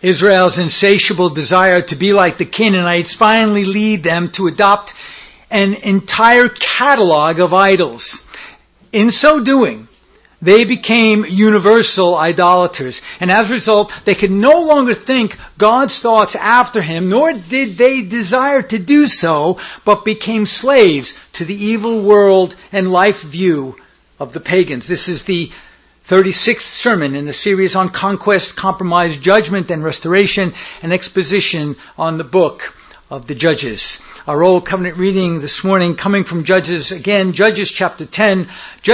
Israel's insatiable desire to be like the Canaanites finally lead them to adopt an entire catalog of idols. In so doing, they became universal idolaters. And as a result, they could no longer think God's thoughts after him, nor did they desire to do so, but became slaves to the evil world and life view of the pagans. This is the 36th sermon in the series on conquest, compromise, judgment, and restoration, an exposition on the book of the Judges. Our Old Covenant reading this morning coming from Judges, again, Judges chapter 10,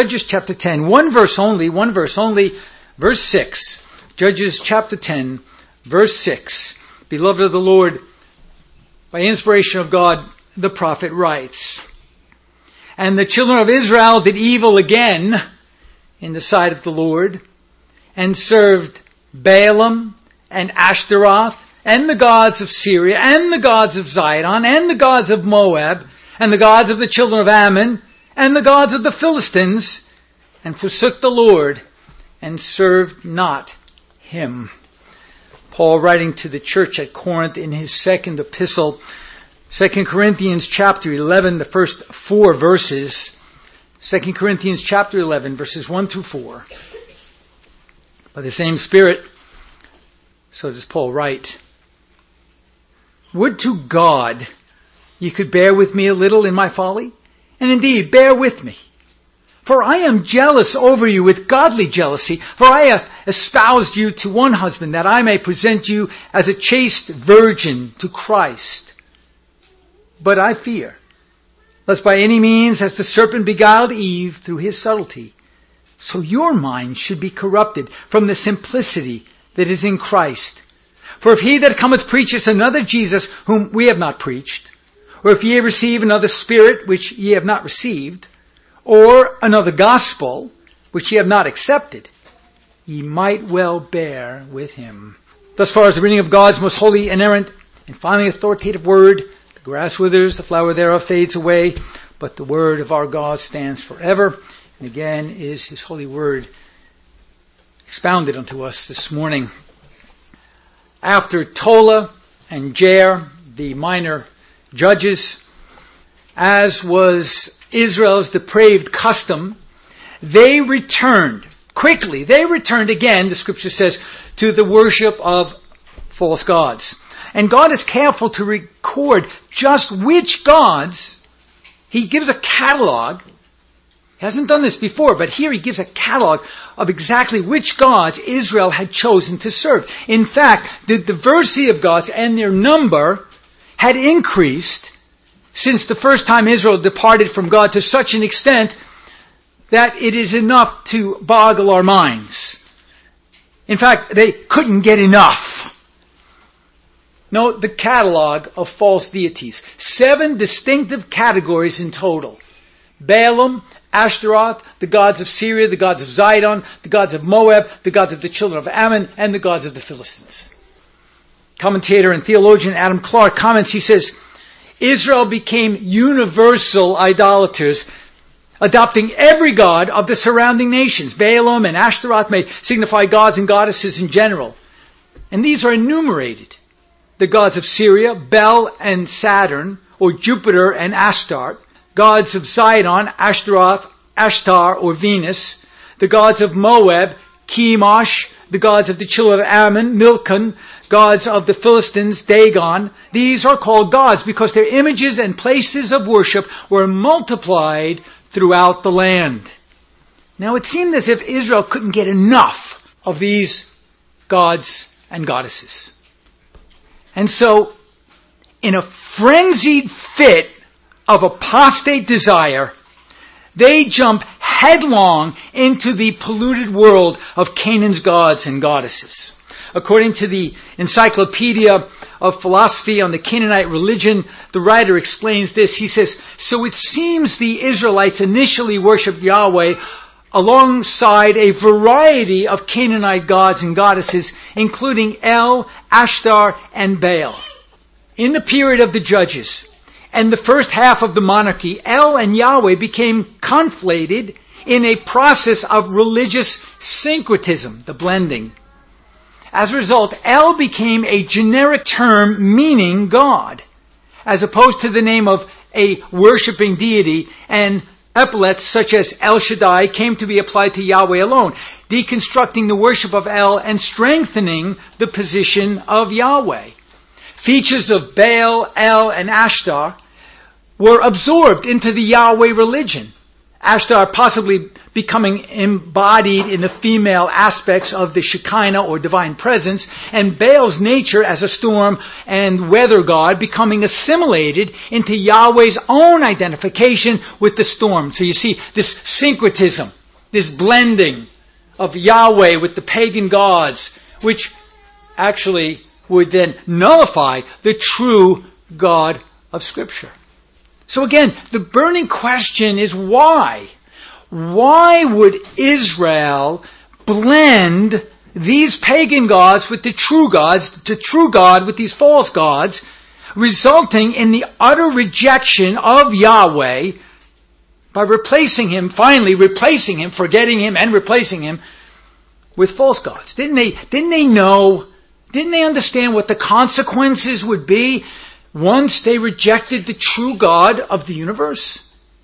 one verse only, verse 6. Judges chapter 10, verse 6. Beloved of the Lord, by inspiration of God, the prophet writes, "And the children of Israel did evil again in the sight of the Lord, and served Baalim and Ashtaroth, and the gods of Syria, and the gods of Zidon, and the gods of Moab, and the gods of the children of Ammon, and the gods of the Philistines, and forsook the Lord, and served not him." Paul, writing to the church at Corinth in his second epistle, 2 Corinthians chapter 11, the first 4 verses, 2 Corinthians chapter 11, verses 1 through 4. By the same Spirit, so does Paul write, "Would to God you could bear with me a little in my folly, and indeed bear with me. For I am jealous over you with godly jealousy, for I have espoused you to one husband, that I may present you as a chaste virgin to Christ. But I fear, lest by any means, as the serpent beguiled Eve through his subtlety, so your mind should be corrupted from the simplicity that is in Christ. For if he that cometh preacheth another Jesus, whom we have not preached, or if ye receive another Spirit, which ye have not received, or another gospel, which ye have not accepted, ye might well bear with him." Thus far as the reading of God's most holy, inerrant, and finally authoritative word. The grass withers, the flower thereof fades away, but the word of our God stands forever. And again is his holy word expounded unto us this morning. After Tola and Jair, the minor judges, as was Israel's depraved custom, they returned quickly. They returned again, the scripture says, to the worship of false gods. And God is careful to record just which gods. He gives a catalog. He hasn't done this before, but here he gives a catalog of exactly which gods Israel had chosen to serve. In fact, the diversity of gods and their number had increased since the first time Israel departed from God to such an extent that it is enough to boggle our minds. In fact, they couldn't get enough. Note the catalog of false deities. 7 distinctive categories in total. Baalim, Ashtaroth, the gods of Syria, the gods of Zidon, the gods of Moab, the gods of the children of Ammon, and the gods of the Philistines. Commentator and theologian Adam Clark comments, he says, Israel became universal idolaters, adopting every god of the surrounding nations. Baalim and Ashtaroth may signify gods and goddesses in general. And these are enumerated. The gods of Syria, Bel and Saturn, or Jupiter and Astarte. Gods of Zidon, Ashtaroth, Ashtar or Venus. The gods of Moab, Chemosh. The gods of the children of Ammon, Milcom. Gods of the Philistines, Dagon. These are called gods because their images and places of worship were multiplied throughout the land. Now it seemed as if Israel couldn't get enough of these gods and goddesses. And so, in a frenzied fit of apostate desire, they jump headlong into the polluted world of Canaan's gods and goddesses. According to the Encyclopedia of Philosophy on the Canaanite religion, the writer explains this. He says, so it seems the Israelites initially worshipped Yahweh alongside a variety of Canaanite gods and goddesses, including El, Ashtar, and Baal. In the period of the Judges and the first half of the monarchy, El and Yahweh became conflated in a process of religious syncretism, the blending. As a result, El became a generic term meaning God, as opposed to the name of a worshiping deity, and epithets such as El Shaddai came to be applied to Yahweh alone, deconstructing the worship of El and strengthening the position of Yahweh. Features of Baal, El, and Ashtar were absorbed into the Yahweh religion. Ashtar possibly becoming embodied in the female aspects of the Shekinah or divine presence, and Baal's nature as a storm and weather god becoming assimilated into Yahweh's own identification with the storm. So you see this syncretism, this blending of Yahweh with the pagan gods, which actually would then nullify the true God of Scripture. So again, the burning question is why? Why would Israel blend these pagan gods with the true gods, the true God with these false gods, resulting in the utter rejection of Yahweh by finally replacing him, forgetting him and replacing him with false gods? Didn't they know? Didn't they understand what the consequences would be once they rejected the true God of the universe?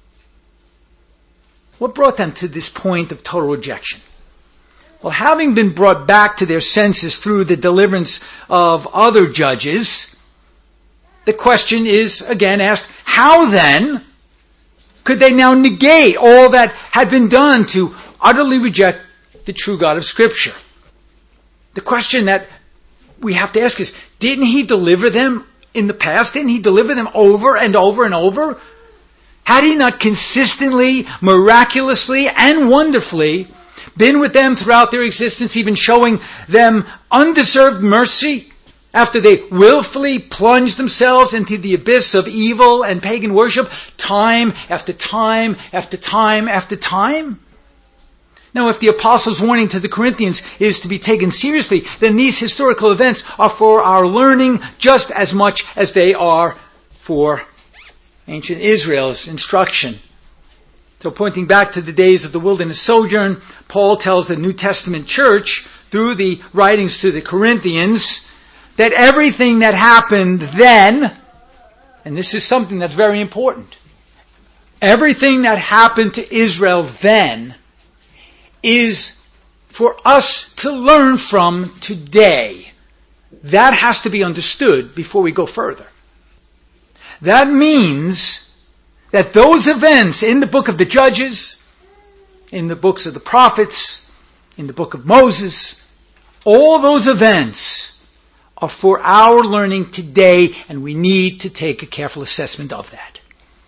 What brought them to this point of total rejection? Well, having been brought back to their senses through the deliverance of other judges, the question is again asked, how then could they now negate all that had been done to utterly reject the true God of Scripture? The question that we have to ask is, didn't he deliver them in the past? Didn't he deliver them over and over and over? Had he not consistently, miraculously, and wonderfully been with them throughout their existence, even showing them undeserved mercy after they willfully plunged themselves into the abyss of evil and pagan worship time after time after time after time? Now, if the apostles' warning to the Corinthians is to be taken seriously, then these historical events are for our learning just as much as they are for ancient Israel's instruction. So pointing back to the days of the wilderness sojourn, Paul tells the New Testament church through the writings to the Corinthians that everything that happened then, and this is something that's very important, everything that happened to Israel then is for us to learn from today. That has to be understood before we go further. That means that those events in the book of the Judges, in the books of the prophets, in the book of Moses, all those events are for our learning today, and we need to take a careful assessment of that.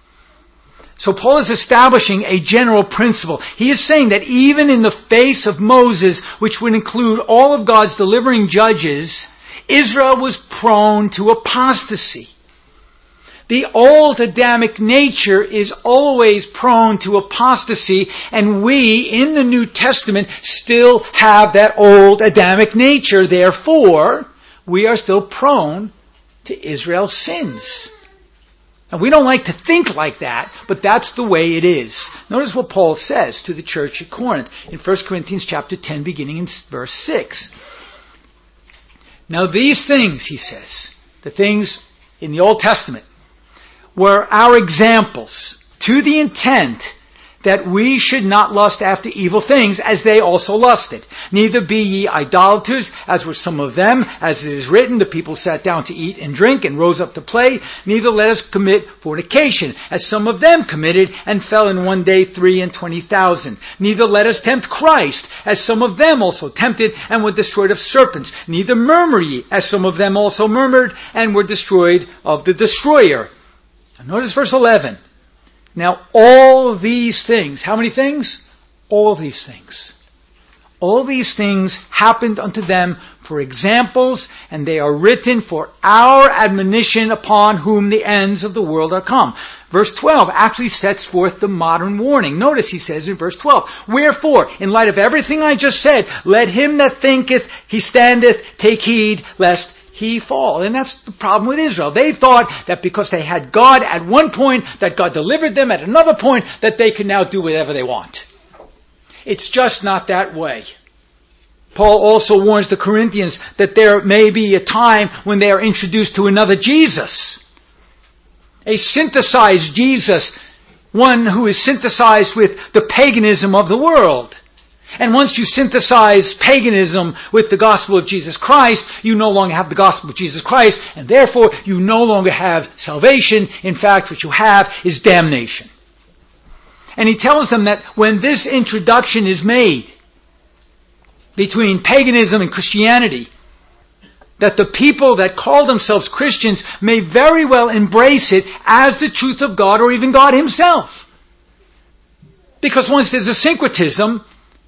So Paul is establishing a general principle. He is saying that even in the face of Moses, which would include all of God's delivering judges, Israel was prone to apostasy. The old Adamic nature is always prone to apostasy, and we, in the New Testament, still have that old Adamic nature. Therefore, we are still prone to Israel's sins. And we don't like to think like that, but that's the way it is. Notice what Paul says to the church at Corinth in 1 Corinthians chapter 10, beginning in verse 6. Now these things, he says, the things in the Old Testament, were our examples to the intent that we should not lust after evil things as they also lusted. Neither be ye idolaters, as were some of them, as it is written, the people sat down to eat and drink and rose up to play. Neither let us commit fornication, as some of them committed and fell in one day 23,000. Neither let us tempt Christ, as some of them also tempted and were destroyed of serpents. Neither murmur ye, as some of them also murmured and were destroyed of the destroyer. Now notice verse 11. Now all these things, how many things? All these things. All these things happened unto them for examples, and they are written for our admonition upon whom the ends of the world are come. Verse 12 actually sets forth the modern warning. Notice he says in verse 12, wherefore, in light of everything I just said, let him that thinketh he standeth take heed lest he fall. And that's the problem with Israel. They thought that because they had God at one point, that God delivered them at another point, that they could now do whatever they want. It's just not that way. Paul also warns the Corinthians that there may be a time when they are introduced to another Jesus. A synthesized Jesus, one who is synthesized with the paganism of the world. And once you synthesize paganism with the gospel of Jesus Christ, you no longer have the gospel of Jesus Christ, and therefore you no longer have salvation. In fact, what you have is damnation. And he tells them that when this introduction is made between paganism and Christianity, that the people that call themselves Christians may very well embrace it as the truth of God or even God himself. Because once there's a syncretism,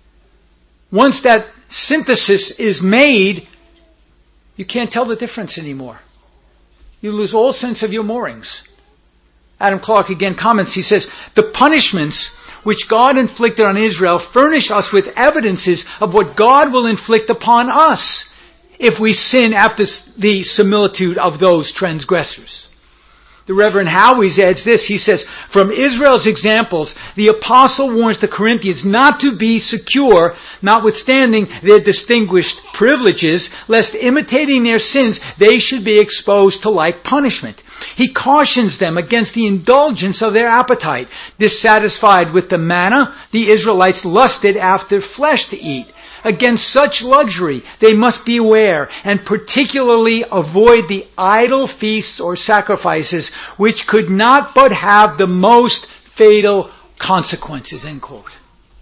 once that synthesis is made, you can't tell the difference anymore. You lose all sense of your moorings. Adam Clarke again comments, he says, the punishments which God inflicted on Israel furnish us with evidences of what God will inflict upon us if we sin after the similitude of those transgressors. The Reverend Howes adds this, he says, from Israel's examples, the apostle warns the Corinthians not to be secure, notwithstanding their distinguished privileges, lest imitating their sins, they should be exposed to like punishment. He cautions them against the indulgence of their appetite. Dissatisfied with the manna, the Israelites lusted after flesh to eat. Against such luxury, they must beware and particularly avoid the idol feasts or sacrifices which could not but have the most fatal consequences, end quote.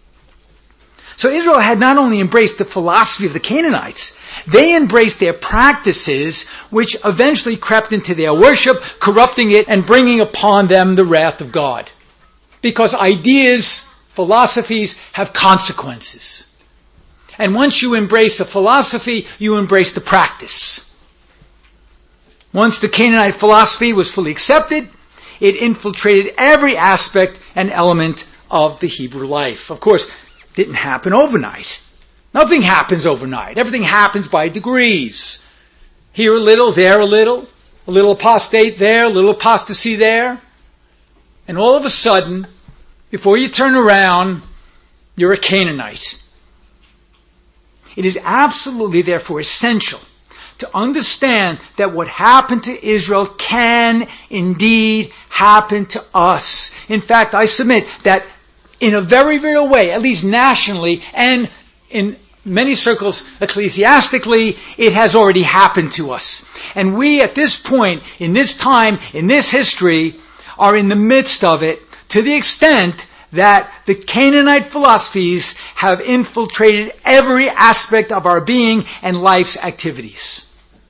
So Israel had not only embraced the philosophy of the Canaanites, they embraced their practices which eventually crept into their worship, corrupting it and bringing upon them the wrath of God. Because ideas, philosophies have consequences. And once you embrace a philosophy, you embrace the practice. Once the Canaanite philosophy was fully accepted, it infiltrated every aspect and element of the Hebrew life. Of course, it didn't happen overnight. Nothing happens overnight. Everything happens by degrees. Here a little, there a little apostate there, a little apostasy there. And all of a sudden, before you turn around, you're a Canaanite. It is absolutely, therefore, essential to understand that what happened to Israel can indeed happen to us. In fact, I submit that in a very real way, at least nationally and in many circles ecclesiastically, it has already happened to us. And we at this point, in this time, in this history, are in the midst of it to the extent that the Canaanite philosophies have infiltrated every aspect of our being and life's activities.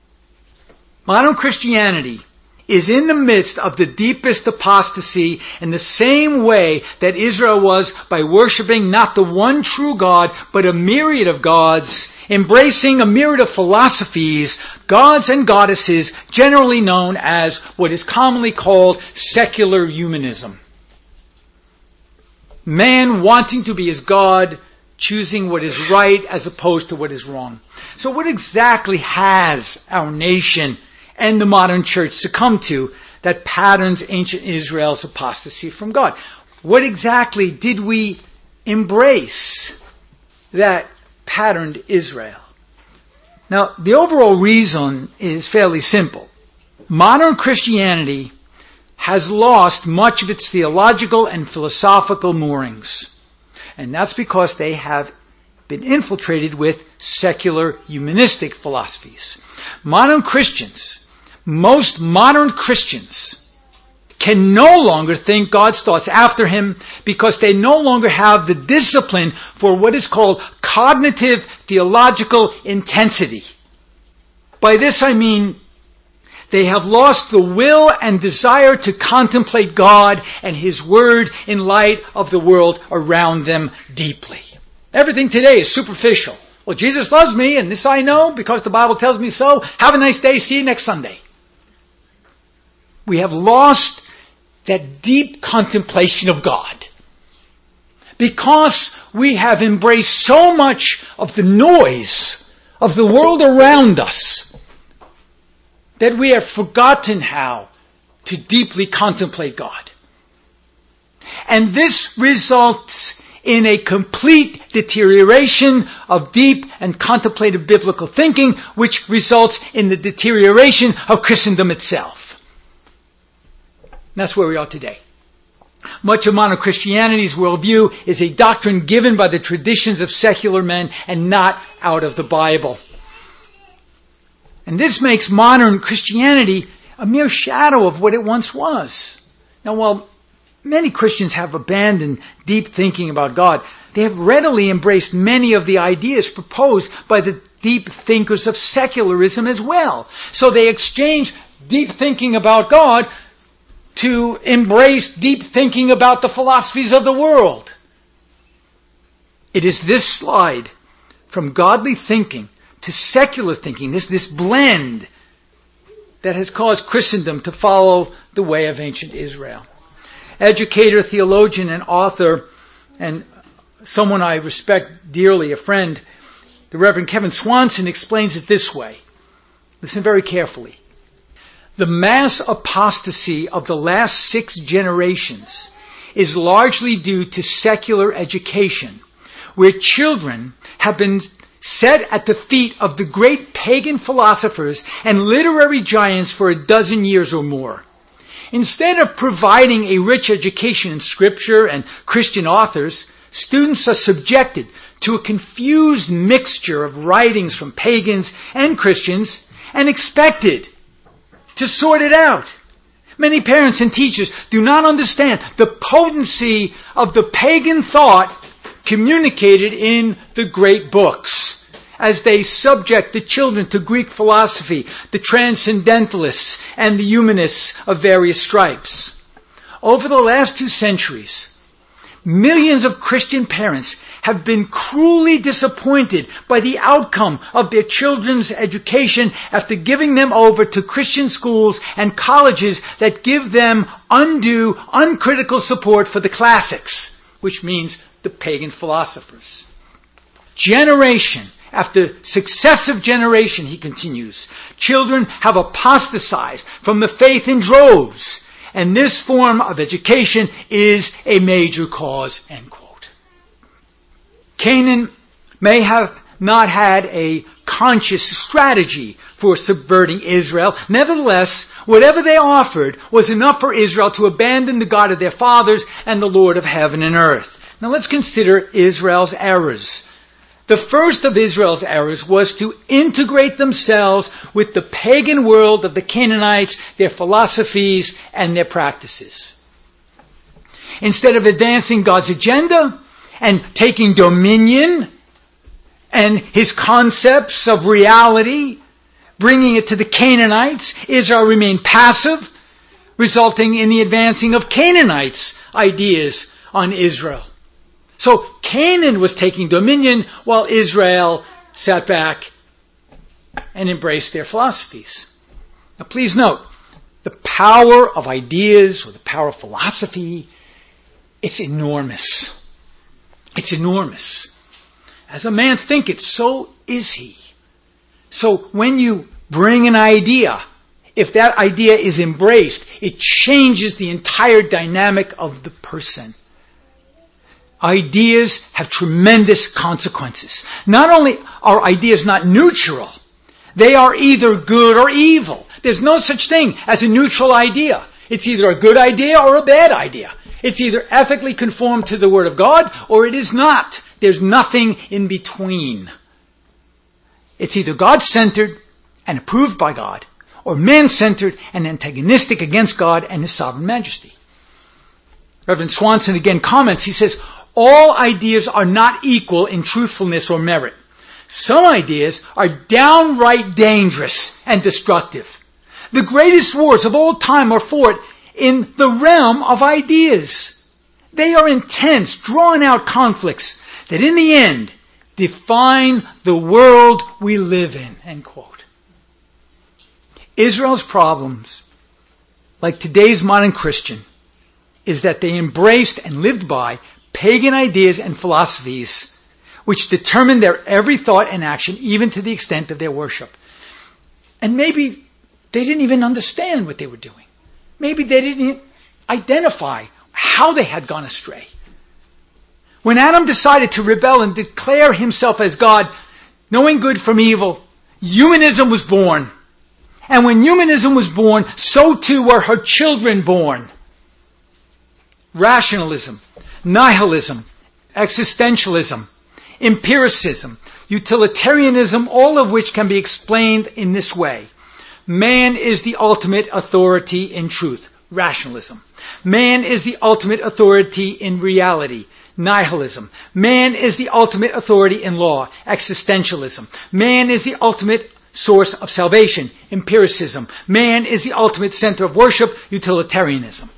Modern Christianity is in the midst of the deepest apostasy in the same way that Israel was by worshiping not the one true God, but a myriad of gods, embracing a myriad of philosophies, gods and goddesses, generally known as what is commonly called secular humanism. Man wanting to be his God, choosing what is right as opposed to what is wrong. So what exactly has our nation and the modern church succumbed to that patterns ancient Israel's apostasy from God? What exactly did we embrace that patterned Israel? Now, the overall reason is fairly simple. Modern Christianity has lost much of its theological and philosophical moorings. And that's because they have been infiltrated with secular humanistic philosophies. Modern Christians, most modern Christians, can no longer think God's thoughts after him because they no longer have the discipline for what is called cognitive theological intensity. By this I mean they have lost the will and desire to contemplate God and his word in light of the world around them deeply. Everything today is superficial. Well, Jesus loves me, and this I know because the Bible tells me so. Have a nice day. See you next Sunday. We have lost that deep contemplation of God because we have embraced so much of the noise of the world around us that we have forgotten how to deeply contemplate God. And this results in a complete deterioration of deep and contemplative biblical thinking, which results in the deterioration of Christendom itself. And that's where we are today. Much of modern Christianity's worldview is a doctrine given by the traditions of secular men and not out of the Bible. And this makes modern Christianity a mere shadow of what it once was. Now, while many Christians have abandoned deep thinking about God, they have readily embraced many of the ideas proposed by the deep thinkers of secularism as well. So they exchange deep thinking about God to embrace deep thinking about the philosophies of the world. It is this slide from godly thinking to secular thinking, this blend, that has caused Christendom to follow the way of ancient Israel. Educator, theologian, and author, and someone I respect dearly, a friend, the Reverend Kevin Swanson, explains it this way. Listen very carefully. The mass apostasy of the last 6 generations is largely due to secular education, where children have been set at the feet of the great pagan philosophers and literary giants for 12 years or more. Instead of providing a rich education in Scripture and Christian authors, students are subjected to a confused mixture of writings from pagans and Christians and expected to sort it out. Many parents and teachers do not understand the potency of the pagan thought communicated in the great books as they subject the children to Greek philosophy, the transcendentalists, and the humanists of various stripes. Over the last 2 centuries, millions of Christian parents have been cruelly disappointed by the outcome of their children's education after giving them over to Christian schools and colleges that give them undue, uncritical support for the classics, which means the pagan philosophers. Generation after successive generation, he continues, children have apostatized from the faith in droves, and this form of education is a major cause, end quote. Canaan may have not had a conscious strategy for subverting Israel. Nevertheless, whatever they offered was enough for Israel to abandon the God of their fathers and the Lord of heaven and earth. Now let's consider Israel's errors. The first of Israel's errors was to integrate themselves with the pagan world of the Canaanites, their philosophies, and their practices. Instead of advancing God's agenda and taking dominion and his concepts of reality, bringing it to the Canaanites, Israel remained passive, resulting in the advancing of Canaanites' ideas on Israel. So Canaan was taking dominion while Israel sat back and embraced their philosophies. Now please note, the power of ideas or the power of philosophy, it's enormous. It's enormous. As a man thinketh, so is he. So when you bring an idea, if that idea is embraced, it changes the entire dynamic of the person. Ideas have tremendous consequences. Not only are ideas not neutral, they are either good or evil. There's no such thing as a neutral idea. It's either a good idea or a bad idea. It's either ethically conformed to the Word of God or it is not. There's nothing in between. It's either God-centered and approved by God, or man-centered and antagonistic against God and His sovereign majesty. Reverend Swanson again comments, he says, all ideas are not equal in truthfulness or merit. Some ideas are downright dangerous and destructive. The greatest wars of all time are fought in the realm of ideas. They are intense, drawn-out conflicts that in the end define the world we live in, end quote. Israel's problems, like today's modern Christian, is that they embraced and lived by pagan ideas and philosophies which determined their every thought and action, even to the extent of their worship. And maybe they didn't even understand what they were doing. Maybe they didn't identify how they had gone astray. When Adam decided to rebel and declare himself as God, knowing good from evil, humanism was born. And when humanism was born, so too were her children born. Rationalism, nihilism, existentialism, empiricism, utilitarianism, all of which can be explained in this way. Man is the ultimate authority in truth. Rationalism. Man is the ultimate authority in reality. Nihilism. Man is the ultimate authority in law. Existentialism. Man is the ultimate source of salvation. Empiricism. Man is the ultimate center of worship. Utilitarianism.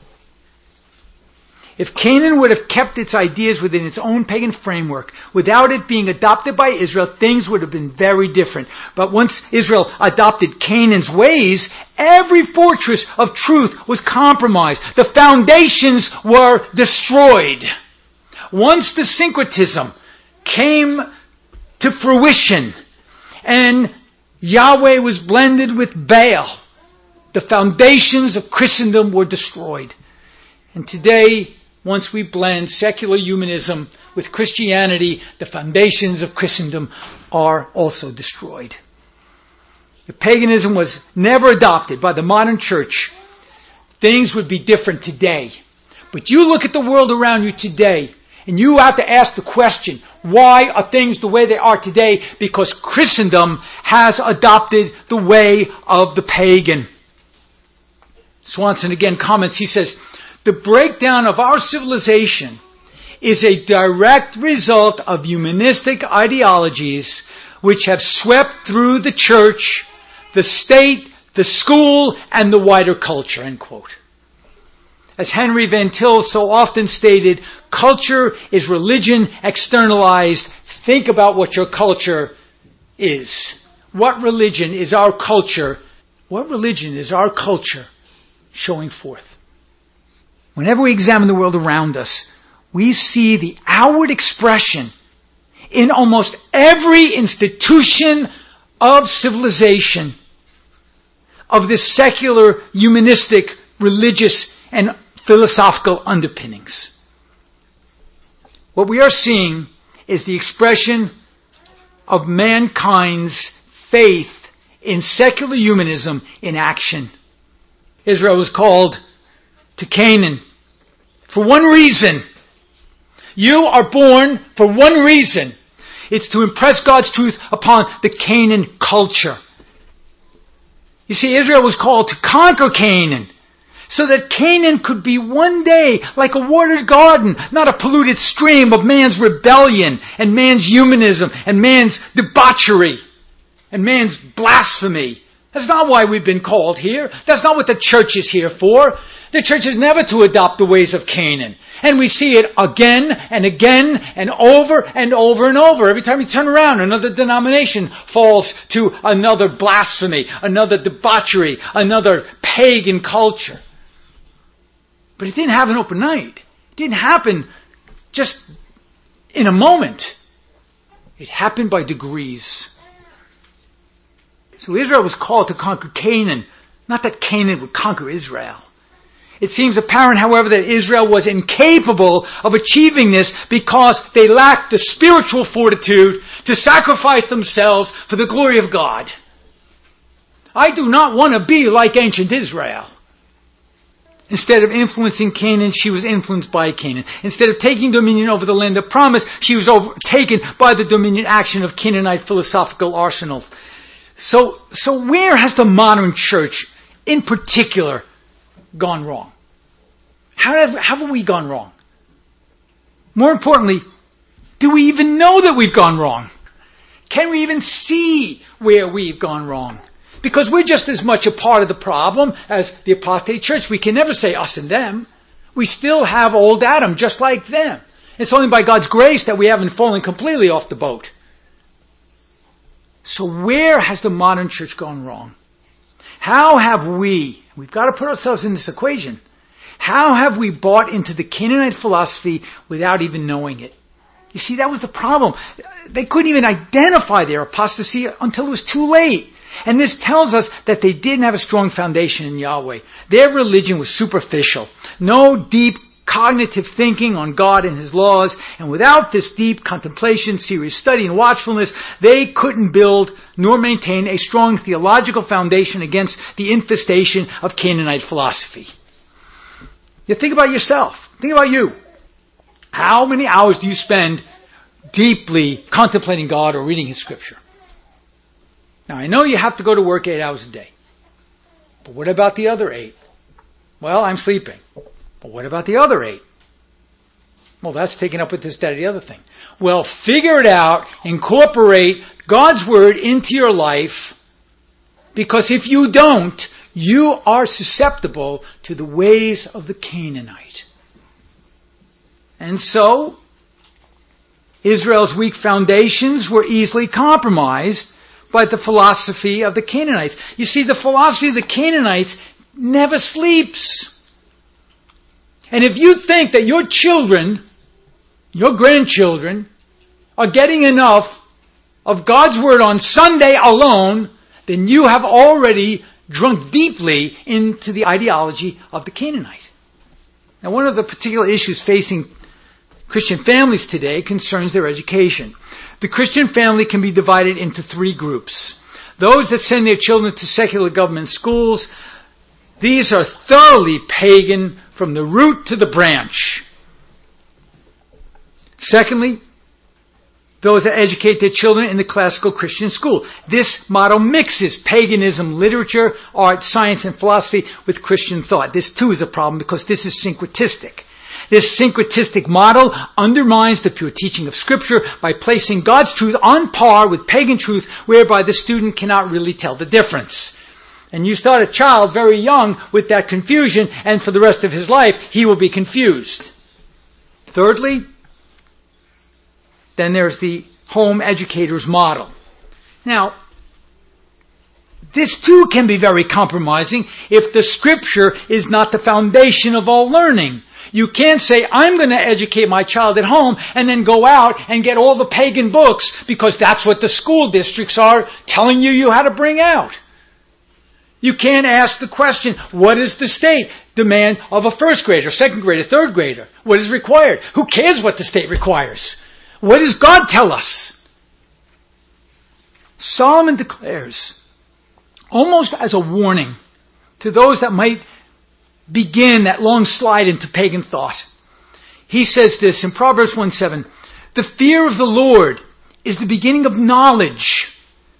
If Canaan would have kept its ideas within its own pagan framework, without it being adopted by Israel, things would have been very different. But once Israel adopted Canaan's ways, every fortress of truth was compromised. The foundations were destroyed. Once the syncretism came to fruition and Yahweh was blended with Baal, the foundations of Christendom were destroyed. And today, once we blend secular humanism with Christianity, the foundations of Christendom are also destroyed. If paganism was never adopted by the modern church, things would be different today. But you look at the world around you today, and you have to ask the question, why are things the way they are today? Because Christendom has adopted the way of the pagan. Swanson again comments, he says, the breakdown of our civilization is a direct result of humanistic ideologies which have swept through the church, the state, the school, and the wider culture, end quote. As Henry Van Til so often stated, culture is religion externalized. Think about what your culture is. What religion is our culture? What religion is our culture showing forth? Whenever we examine the world around us, we see the outward expression in almost every institution of civilization of this secular, humanistic, religious, and philosophical underpinnings. What we are seeing is the expression of mankind's faith in secular humanism in action. Israel was called to Canaan for one reason. You are born for one reason. It's to impress God's truth upon the Canaan culture. You see, Israel was called to conquer Canaan so that Canaan could be one day like a watered garden, not a polluted stream of man's rebellion and man's humanism and man's debauchery and man's blasphemy. That's not why we've been called here. That's not what the church is here for. The church is never to adopt the ways of Canaan. And we see it again and again and over and over and over. Every time you turn around, another denomination falls to another blasphemy, another debauchery, another pagan culture. But it didn't happen overnight. It didn't happen just in a moment. It happened by degrees. So Israel was called to conquer Canaan, not that Canaan would conquer Israel. It seems apparent, however, that Israel was incapable of achieving this because they lacked the spiritual fortitude to sacrifice themselves for the glory of God. I do not want to be like ancient Israel. Instead of influencing Canaan, she was influenced by Canaan. Instead of taking dominion over the land of promise, she was overtaken by the dominion action of Canaanite philosophical arsenals. So where has the modern church, in particular, gone wrong? How have we gone wrong? More importantly, do we even know that we've gone wrong? Can we even see where we've gone wrong? Because we're just as much a part of the problem as the apostate church. We can never say us and them. We still have old Adam just like them. It's only by God's grace that we haven't fallen completely off the boat. So where has the modern church gone wrong? How have we've got to put ourselves in this equation. How have we bought into the Canaanite philosophy without even knowing it? You see, that was the problem. They couldn't even identify their apostasy until it was too late. And this tells us that they didn't have a strong foundation in Yahweh. Their religion was superficial. No deep cognitive thinking on God and His laws, and without this deep contemplation, serious study, and watchfulness, they couldn't build nor maintain a strong theological foundation against the infestation of Canaanite philosophy. You think about yourself. Think about you. How many hours do you spend deeply contemplating God or reading His Scripture? Now, I know you have to go to work 8 hours a day. But what about the other 8? Well, I'm sleeping. But what about the other 8? Well, that's taken up with this, that, or the other thing. Well, figure it out. Incorporate God's Word into your life. Because if you don't, you are susceptible to the ways of the Canaanite. And so, Israel's weak foundations were easily compromised by the philosophy of the Canaanites. You see, the philosophy of the Canaanites never sleeps. And if you think that your children, your grandchildren, are getting enough of God's Word on Sunday alone, then you have already drunk deeply into the ideology of the Canaanite. Now, one of the particular issues facing Christian families today concerns their education. The Christian family can be divided into 3 groups. Those that send their children to secular government schools, these are thoroughly pagan from the root to the branch. Secondly, those that educate their children in the classical Christian school. This model mixes paganism, literature, art, science, and philosophy with Christian thought. This too is a problem because this is syncretistic. This syncretistic model undermines the pure teaching of Scripture by placing God's truth on par with pagan truth, whereby the student cannot really tell the difference. And you start a child very young with that confusion, and for the rest of his life, he will be confused. Thirdly, then there's the home educator's model. Now, this too can be very compromising if the Scripture is not the foundation of all learning. You can't say, I'm going to educate my child at home and then go out and get all the pagan books because that's what the school districts are telling you how to bring out. You can't ask the question, what is the state demand of a first grader, second grader, third grader? What is required? Who cares what the state requires? What does God tell us? Solomon declares, almost as a warning to those that might begin that long slide into pagan thought. He says this in Proverbs 1:7, the fear of the Lord is the beginning of knowledge.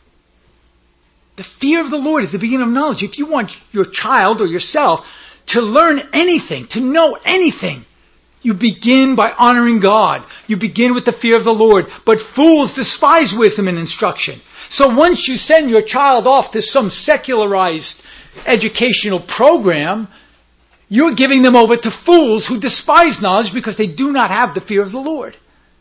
The fear of the Lord is the beginning of knowledge. If you want your child or yourself to learn anything, to know anything, you begin by honoring God. You begin with the fear of the Lord. But fools despise wisdom and instruction. So once you send your child off to some secularized educational program, you're giving them over to fools who despise knowledge because they do not have the fear of the Lord.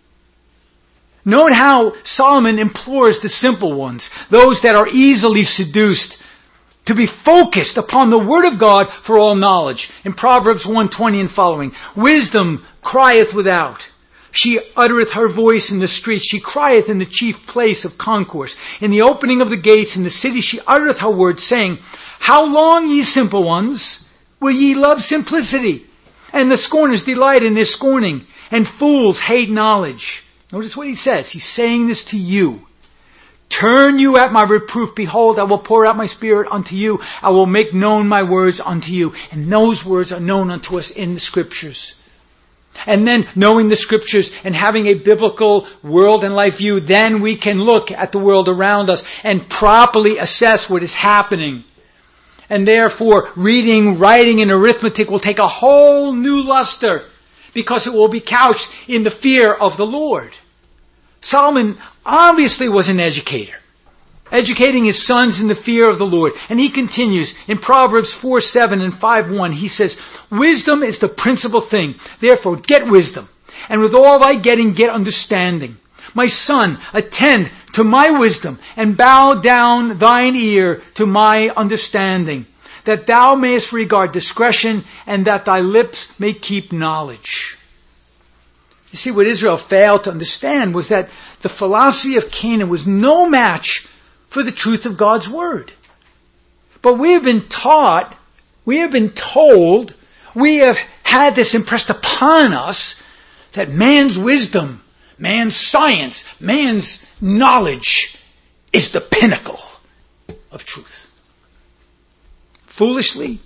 Note how Solomon implores the simple ones, those that are easily seduced, to be focused upon the Word of God for all knowledge. In Proverbs 1:20 and following, wisdom crieth without. She uttereth her voice in the streets. She crieth in the chief place of concourse. In the opening of the gates in the city she uttereth her words, saying, how long, ye simple ones, will ye love simplicity? And the scorners delight in their scorning, and fools hate knowledge. Notice what he says. He's saying this to you. Turn you at my reproof. Behold, I will pour out my spirit unto you. I will make known my words unto you. And those words are known unto us in the Scriptures. And then, knowing the Scriptures and having a biblical world and life view, then we can look at the world around us and properly assess what is happening. And therefore, reading, writing, and arithmetic will take a whole new luster because it will be couched in the fear of the Lord. Solomon obviously was an educator, educating his sons in the fear of the Lord. And he continues in Proverbs 4:7 and 5:1. He says, wisdom is the principal thing. Therefore, get wisdom. And with all thy getting, get understanding. My son, attend to my wisdom and bow down thine ear to my understanding, that thou mayest regard discretion and that thy lips may keep knowledge. You see, what Israel failed to understand was that the philosophy of Canaan was no match for the truth of God's Word. But we have been taught, we have been told, we have had this impressed upon us that man's wisdom, man's science, man's knowledge is the pinnacle of truth. Foolishly,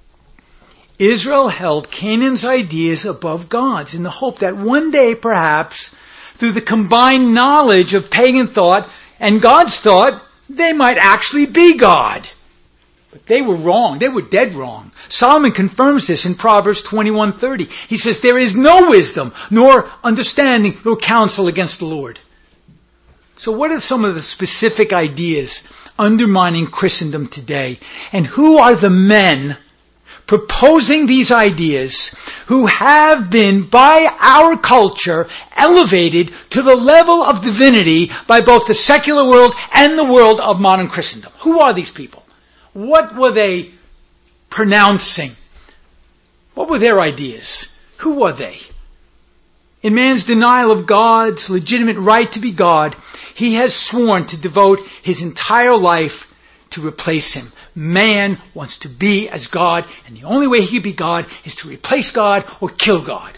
Israel held Canaan's ideas above God's in the hope that one day, perhaps, through the combined knowledge of pagan thought and God's thought, they might actually be God. But they were wrong. They were dead wrong. Solomon confirms this in Proverbs 21:30. He says, there is no wisdom, nor understanding, nor counsel against the Lord. So what are some of the specific ideas undermining Christendom today? And who are the men proposing these ideas who have been, by our culture, elevated to the level of divinity by both the secular world and the world of modern Christendom? Who are these people? What were they pronouncing? What were their ideas? Who were they? In man's denial of God's legitimate right to be God, he has sworn to devote his entire life to replace him. Man wants to be as God, and the only way he can be God is to replace God or kill God.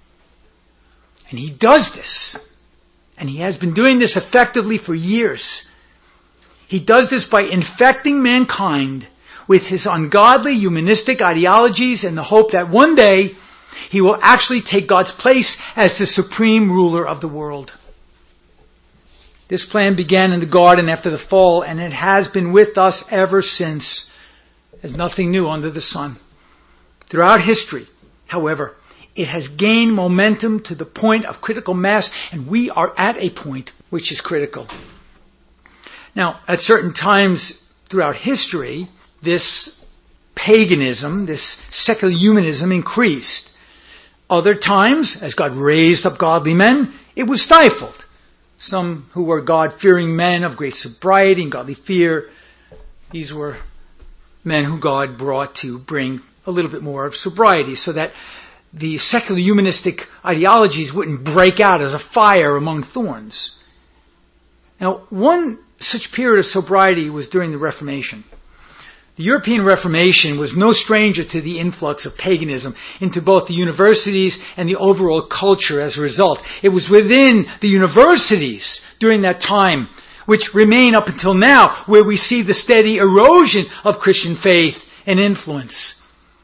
And he does this. And he has been doing this effectively for years. He does this by infecting mankind with his ungodly humanistic ideologies in the hope that one day he will actually take God's place as the supreme ruler of the world. This plan began in the garden after the fall, and it has been with us ever since. There's nothing new under the sun. Throughout history, however, it has gained momentum to the point of critical mass, and we are at a point which is critical. Now, at certain times throughout history, this paganism, this secular humanism increased. Other times, as God raised up godly men, it was stifled. Some who were God-fearing men of great sobriety and godly fear, these were men who God brought to bring a little bit more of sobriety so that the secular humanistic ideologies wouldn't break out as a fire among thorns. Now, one such period of sobriety was during the Reformation. The European Reformation was no stranger to the influx of paganism into both the universities and the overall culture as a result. It was within the universities during that time, which remain up until now, where we see the steady erosion of Christian faith and influence.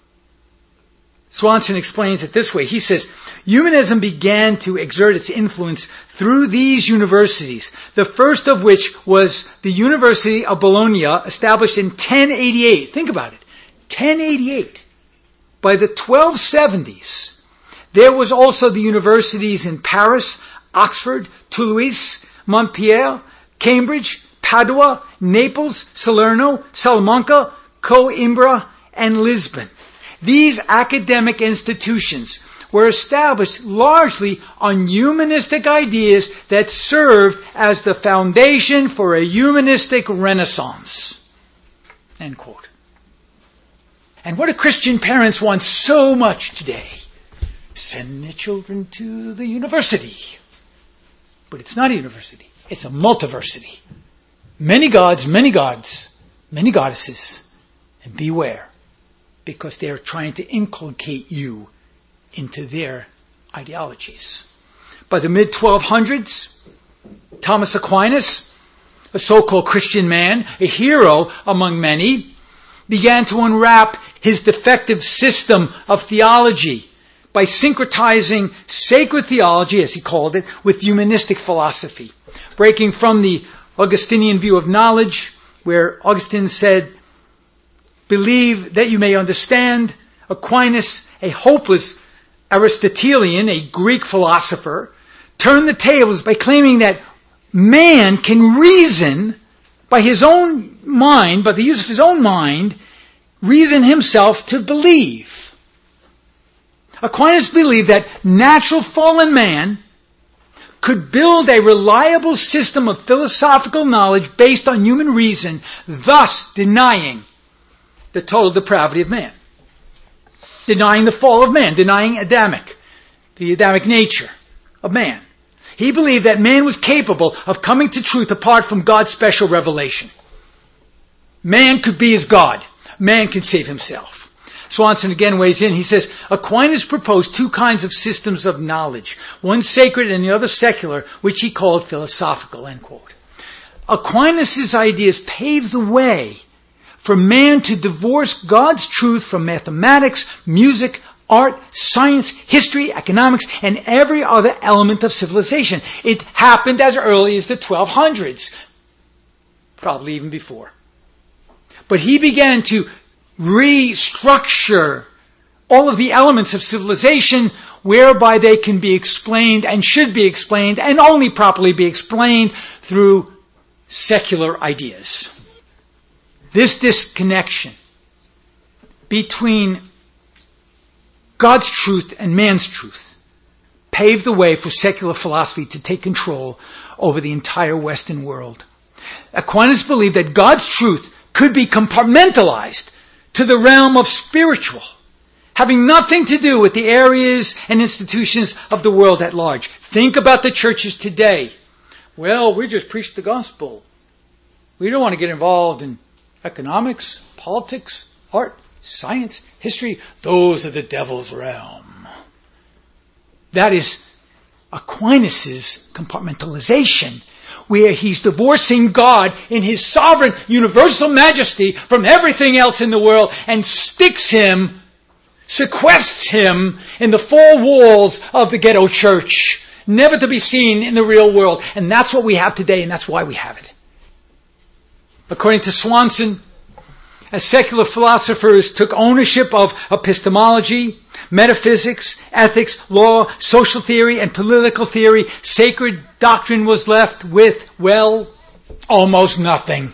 Swanson explains it this way. He says, humanism began to exert its influence through these universities, the first of which was the University of Bologna, established in 1088. Think about it. 1088. By the 1270s, there was also the universities in Paris, Oxford, Toulouse, Montpellier, Cambridge, Padua, Naples, Salerno, Salamanca, Coimbra, and Lisbon. These academic institutions were established largely on humanistic ideas that served as the foundation for a humanistic renaissance. End quote. And what do Christian parents want so much today? Send their children to the university. But it's not a university. It's a multiversity. Many gods, many goddesses. And beware. Because they are trying to inculcate you into their ideologies. By the mid-1200s, Thomas Aquinas, a so-called Christian man, a hero among many, began to unwrap his defective system of theology by syncretizing sacred theology, as he called it, with humanistic philosophy, breaking from the Augustinian view of knowledge, where Augustine said, believe that you may understand. Aquinas, a hopeless Aristotelian, a Greek philosopher, turned the tables by claiming that man can reason by his own mind, by the use of his own mind, reason himself to believe. Aquinas believed that natural fallen man could build a reliable system of philosophical knowledge based on human reason, thus denying the total depravity of man. Denying the fall of man, denying the Adamic nature of man. He believed that man was capable of coming to truth apart from God's special revelation. Man could be as God. Man could save himself. Swanson again weighs in. He says, Aquinas proposed two kinds of systems of knowledge, one sacred and the other secular, which he called philosophical, end quote. Aquinas' ideas paved the way for man to divorce God's truth from mathematics, music, art, science, history, economics, and every other element of civilization. It happened as early as the 1200s, probably even before. But he began to restructure all of the elements of civilization whereby they can be explained and should be explained and only properly be explained through secular ideas. This disconnection between God's truth and man's truth paved the way for secular philosophy to take control over the entire Western world. Aquinas believed that God's truth could be compartmentalized to the realm of spiritual, having nothing to do with the areas and institutions of the world at large. Think about the churches today. Well, we just preach the gospel. We don't want to get involved in economics, politics, art, science, history. Those are the devil's realm. That is Aquinas' compartmentalization, where he's divorcing God in his sovereign universal majesty from everything else in the world and sequests him in the four walls of the ghetto church, never to be seen in the real world. And that's what we have today, and that's why we have it. According to Swanson, as secular philosophers took ownership of epistemology, metaphysics, ethics, law, social theory, and political theory, sacred doctrine was left with, well, almost nothing.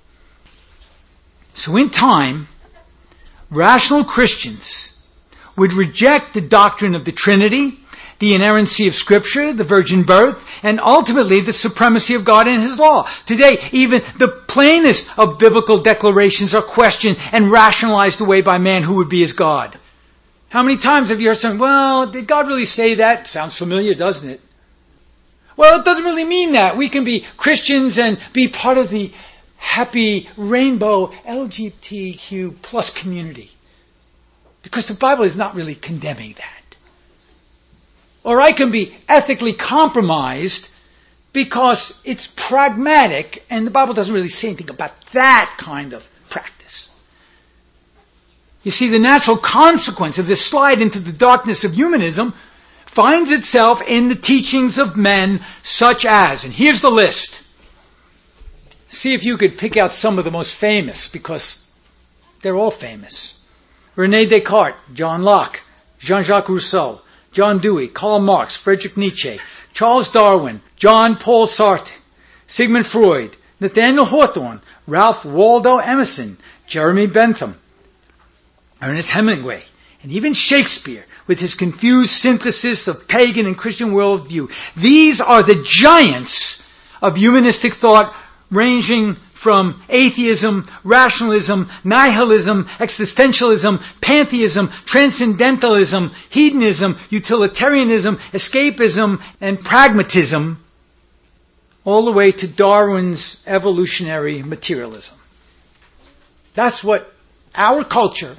So in time, rational Christians would reject the doctrine of the Trinity, the inerrancy of Scripture, the virgin birth, and ultimately the supremacy of God and His law. Today, even the plainest of biblical declarations are questioned and rationalized away by man who would be as God. How many times have you heard someone, well, did God really say that? Sounds familiar, doesn't it? Well, it doesn't really mean that. We can be Christians and be part of the happy rainbow LGBTQ plus community. Because the Bible is not really condemning that. Or I can be ethically compromised because it's pragmatic, and the Bible doesn't really say anything about that kind of practice. You see, the natural consequence of this slide into the darkness of humanism finds itself in the teachings of men such as, and here's the list. See if you could pick out some of the most famous, because they're all famous. René Descartes, John Locke, Jean-Jacques Rousseau, John Dewey, Karl Marx, Friedrich Nietzsche, Charles Darwin, John Paul Sartre, Sigmund Freud, Nathaniel Hawthorne, Ralph Waldo Emerson, Jeremy Bentham, Ernest Hemingway, and even Shakespeare with his confused synthesis of pagan and Christian worldview. These are the giants of humanistic thought, ranging from atheism, rationalism, nihilism, existentialism, pantheism, transcendentalism, hedonism, utilitarianism, escapism, and pragmatism, all the way to Darwin's evolutionary materialism. That's what our culture,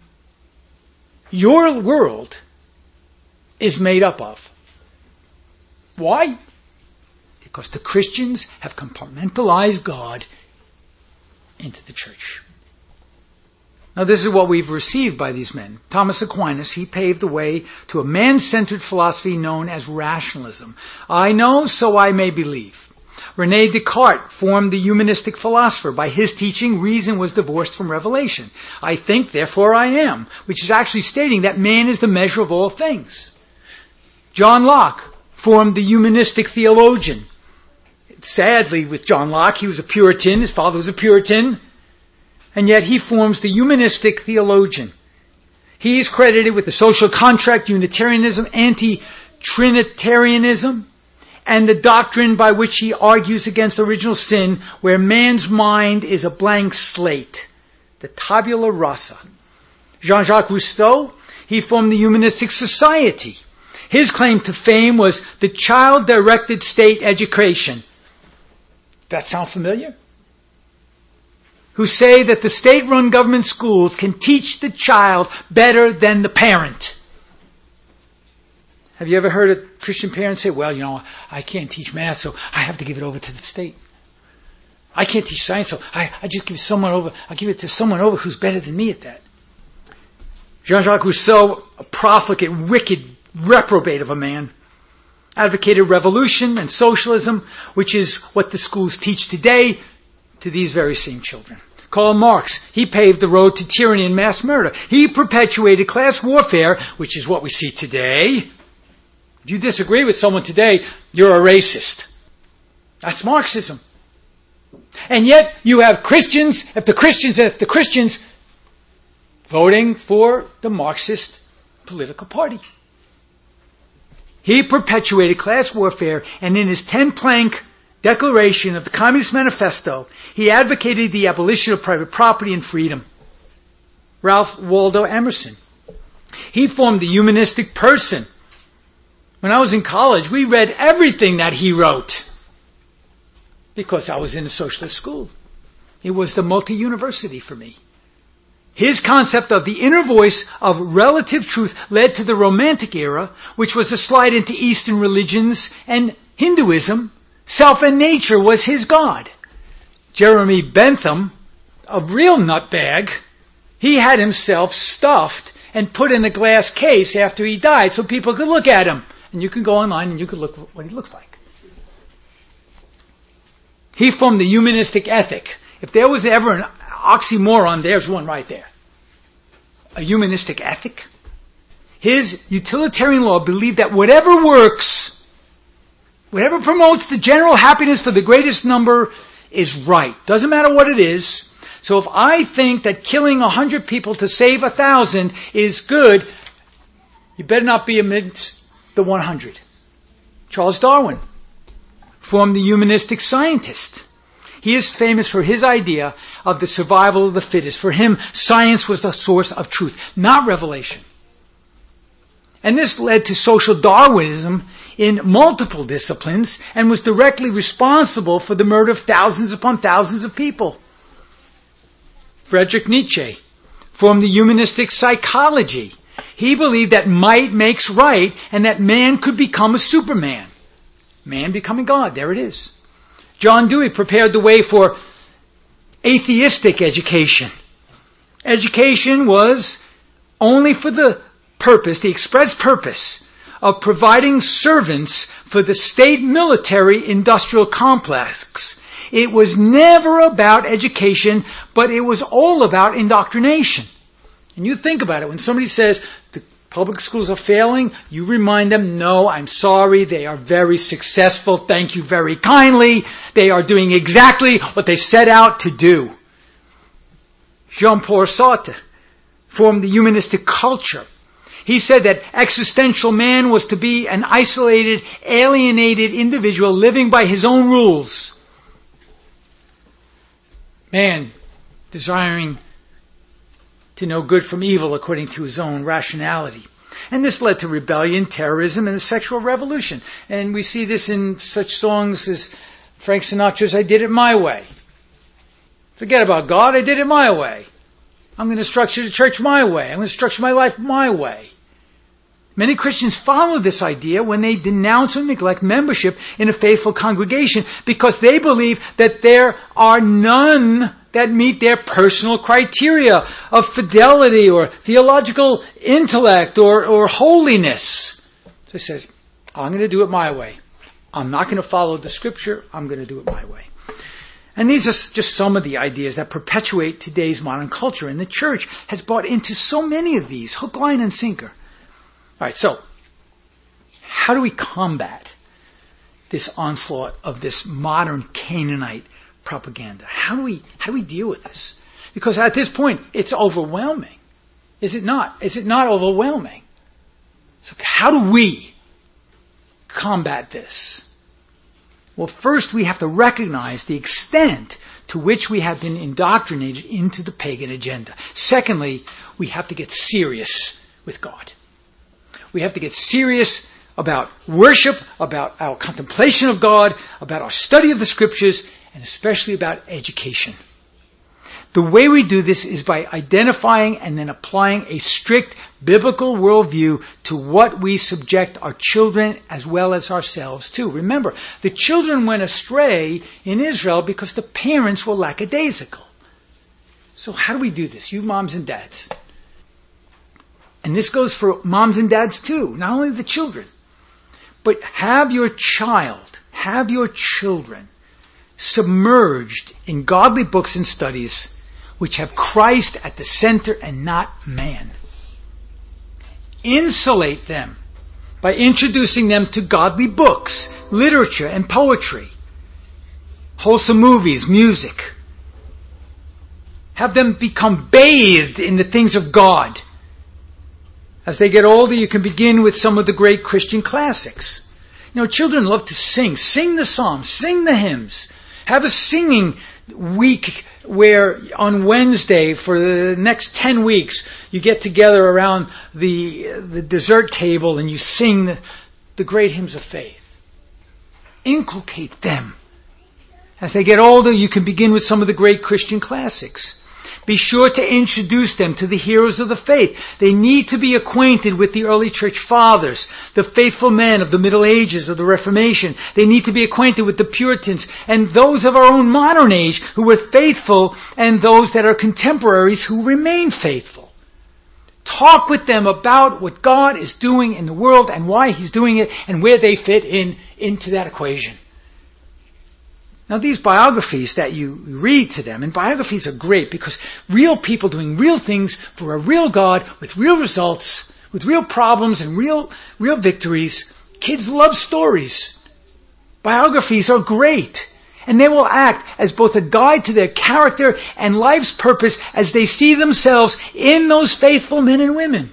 your world, is made up of. Why? Because the Christians have compartmentalized God into the church. Now this is what we've received by these men. Thomas Aquinas, he paved the way to a man-centered philosophy known as rationalism. I know, so I may believe. René Descartes formed the humanistic philosopher. By his teaching, reason was divorced from revelation. I think, therefore I am, which is actually stating that man is the measure of all things. John Locke formed the humanistic theologian. Sadly, with John Locke, he was a Puritan. His father was a Puritan. And yet he forms the humanistic theologian. He is credited with the social contract, Unitarianism, anti-Trinitarianism, and the doctrine by which he argues against original sin, where man's mind is a blank slate, the tabula rasa. Jean-Jacques Rousseau, he formed the Humanistic Society. His claim to fame was the child-directed state education. That sound familiar? who say that the state-run government schools can teach the child better than the parent. Have you ever heard a Christian parent say, well, I can't teach math, so I have to give it over to the state. I can't teach science, so I just give I'll give it to someone over who's better than me at that. Jean-Jacques Rousseau, a profligate, wicked, reprobate of a man, advocated revolution and socialism, which is what the schools teach today to these very same children. Karl Marx, he paved the road to tyranny and mass murder. He perpetuated class warfare, which is what we see today. If you disagree with someone today, you're a racist. That's Marxism. And yet you have Christians after Christians voting for the Marxist political party. He perpetuated class warfare, and in his 10-plank declaration of the Communist Manifesto, he advocated the abolition of private property and freedom. Ralph Waldo Emerson, he formed the humanistic person. When I was in college, we read everything that he wrote because I was in a socialist school. It was the multi-university for me. His concept of the inner voice of relative truth led to the Romantic era, which was a slide into Eastern religions and Hinduism. Self and nature was his God. Jeremy Bentham, a real nutbag, he had himself stuffed and put in a glass case after he died so people could look at him. And you can go online and you can look what he looks like. He formed the humanistic ethic. If there was ever an oxymoron, there's one right there. A humanistic ethic. His utilitarian law believed that whatever works, whatever promotes the general happiness for the greatest number is right. Doesn't matter what it is. So if I think that killing 100 people to save 1,000 is good, you better not be amidst the 100. Charles Darwin formed the humanistic scientist. He is famous for his idea of the survival of the fittest. For him, science was the source of truth, not revelation. And this led to social Darwinism in multiple disciplines and was directly responsible for the murder of thousands upon thousands of people. Friedrich Nietzsche formed the humanistic psychology. He believed that might makes right and that man could become a superman. Man becoming God. There it is. John Dewey prepared the way for atheistic education. Education was only for the purpose, the express purpose, of providing servants for the state military industrial complex. It was never about education, but it was all about indoctrination. And you think about it, when somebody says the public schools are failing, you remind them, no, I'm sorry, they are very successful, thank you very kindly, they are doing exactly what they set out to do. Jean-Paul Sartre formed the humanistic culture. He said that existential man was to be an isolated, alienated individual living by his own rules. Man desiring to know good from evil according to his own rationality. And this led to rebellion, terrorism, and the sexual revolution. And we see this in such songs as Frank Sinatra's I Did It My Way. Forget about God, I did it my way. I'm going to structure the church my way. I'm going to structure my life my way. Many Christians follow this idea when they denounce or neglect membership in a faithful congregation because they believe that there are none that meet their personal criteria of fidelity or theological intellect or holiness. So he says, I'm going to do it my way. I'm not going to follow the scripture. I'm going to do it my way. And these are just some of the ideas that perpetuate today's modern culture. And the church has bought into so many of these, hook, line, and sinker. All right, so how do we combat this onslaught of this modern Canaanite propaganda? How do we deal with this? Because at this point, it's overwhelming. Is it not? Is it not overwhelming? So how do we combat this? Well, first we have to recognize the extent to which we have been indoctrinated into the pagan agenda. Secondly, we have to get serious with God. We have to get serious about worship, about our contemplation of God, about our study of the Scriptures, and especially about education. The way we do this is by identifying and then applying a strict biblical worldview to what we subject our children as well as ourselves to. Remember, the children went astray in Israel because the parents were lackadaisical. So how do we do this, you moms and dads? And this goes for moms and dads too, not only the children. But have your children submerged in godly books and studies which have Christ at the center and not man. Insulate them by introducing them to godly books, literature, and poetry, wholesome movies, music. Have them become bathed in the things of God. As they get older, you can begin with some of the great Christian classics. You know, children love to sing. Sing the psalms, sing the hymns. Have a singing week where on Wednesday for the next 10 weeks you get together around the dessert table and you sing the great hymns of faith. Inculcate them. As they get older, you can begin with some of the great Christian classics. Be sure to introduce them to the heroes of the faith. They need to be acquainted with the early church fathers, the faithful men of the Middle Ages, of the Reformation. They need to be acquainted with the Puritans and those of our own modern age who were faithful and those that are contemporaries who remain faithful. Talk with them about what God is doing in the world and why He's doing it and where they fit into that equation. Now these biographies that you read to them, and biographies are great because real people doing real things for a real God with real results, with real problems and real victories. Kids love stories. Biographies are great. And they will act as both a guide to their character and life's purpose as they see themselves in those faithful men and women.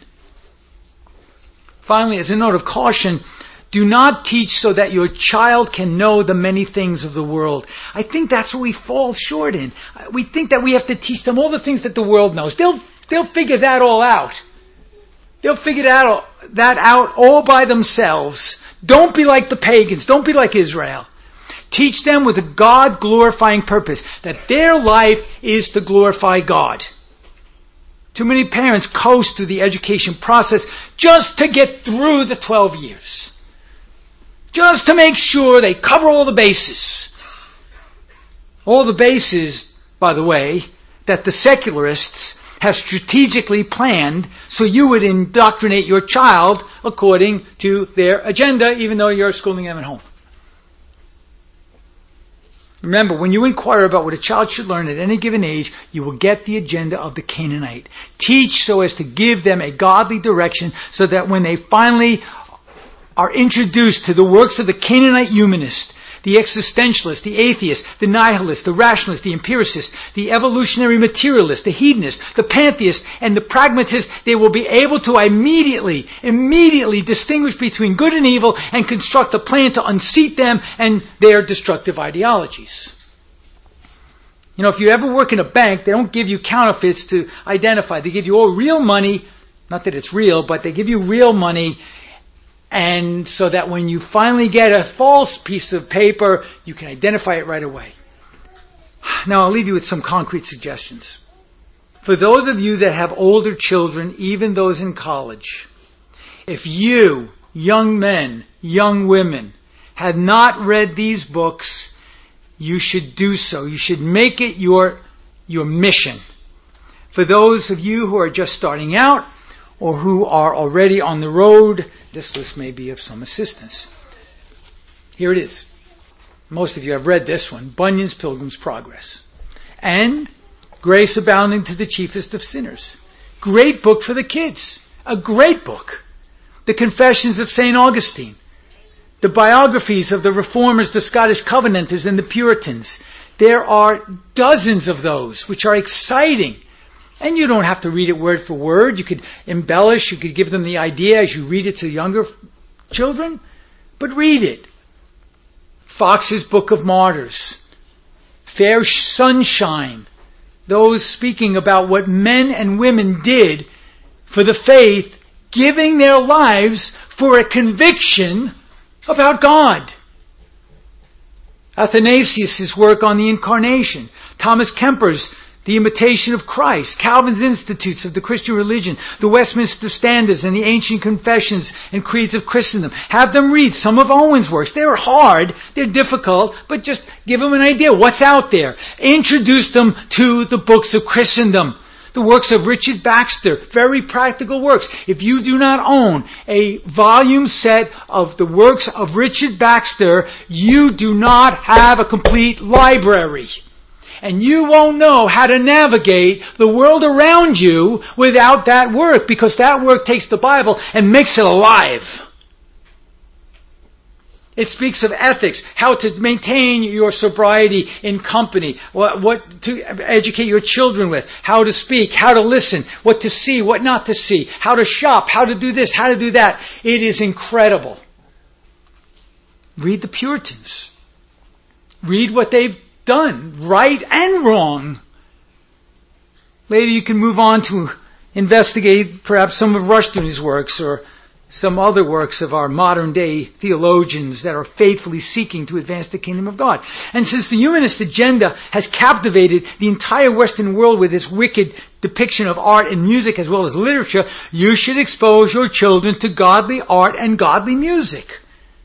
Finally, as a note of caution, do not teach so that your child can know the many things of the world. I think that's what we fall short in. We think that we have to teach them all the things that the world knows. They'll figure that all out. They'll figure that out all by themselves. Don't be like the pagans. Don't be like Israel. Teach them with a God-glorifying purpose, that their life is to glorify God. Too many parents coast through the education process just to get through the 12 years. Just to make sure they cover all the bases. All the bases, by the way, that the secularists have strategically planned so you would indoctrinate your child according to their agenda, even though you're schooling them at home. Remember, when you inquire about what a child should learn at any given age, you will get the agenda of the Canaanite. Teach so as to give them a godly direction so that when they finally are introduced to the works of the Canaanite humanist, the existentialist, the atheist, the nihilist, the rationalist, the empiricist, the evolutionary materialist, the hedonist, the pantheist, and the pragmatist, they will be able to immediately distinguish between good and evil and construct a plan to unseat them and their destructive ideologies. You know, if you ever work in a bank, they don't give you counterfeits to identify. They give you all real money, not that it's real, but they give you real money. And so that when you finally get a false piece of paper, you can identify it right away. Now I'll leave you with some concrete suggestions. For those of you that have older children, even those in college, if you, young men, young women, have not read these books, you should do so. You should make it your mission. For those of you who are just starting out or who are already on the road, this list may be of some assistance. Here it is. Most of you have read this one, Bunyan's Pilgrim's Progress. And Grace Abounding to the Chiefest of Sinners. Great book for the kids. A great book. The Confessions of St. Augustine. The biographies of the Reformers, the Scottish Covenanters, and the Puritans. There are dozens of those, which are exciting. And you don't have to read it word for word. You could embellish, you could give them the idea as you read it to younger children. But read it. Fox's Book of Martyrs. Fair Sunshine. Those speaking about what men and women did for the faith, giving their lives for a conviction about God. Athanasius' work on the Incarnation. Thomas Kemper's The Imitation of Christ, Calvin's Institutes of the Christian Religion, the Westminster Standards and the Ancient Confessions and Creeds of Christendom. Have them read some of Owen's works. They're hard, they're difficult, but just give them an idea what's out there. Introduce them to the books of Christendom. The works of Richard Baxter, very practical works. If you do not own a volume set of the works of Richard Baxter, you do not have a complete library. And you won't know how to navigate the world around you without that work, because that work takes the Bible and makes it alive. It speaks of ethics, how to maintain your sobriety in company, what to educate your children with, how to speak, how to listen, what to see, what not to see, how to shop, how to do this, how to do that. It is incredible. Read the Puritans. Read what they've done, right and wrong. Later you can move on to investigate perhaps some of Rushton's works or some other works of our modern day theologians that are faithfully seeking to advance the kingdom of God. And since the humanist agenda has captivated the entire Western world with its wicked depiction of art and music as well as literature, you should expose your children to godly art and godly music.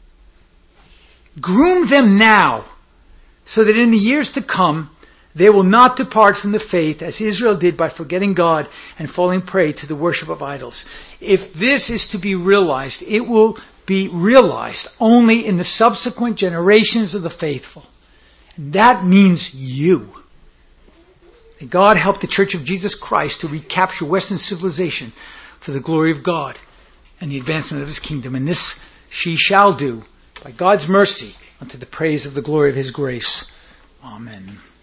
Groom them now, so that in the years to come, they will not depart from the faith as Israel did by forgetting God and falling prey to the worship of idols. If this is to be realized, it will be realized only in the subsequent generations of the faithful. And that means you. May God help the Church of Jesus Christ to recapture Western civilization for the glory of God and the advancement of His kingdom. And this she shall do by God's mercy unto the praise of the glory of His grace. Amen.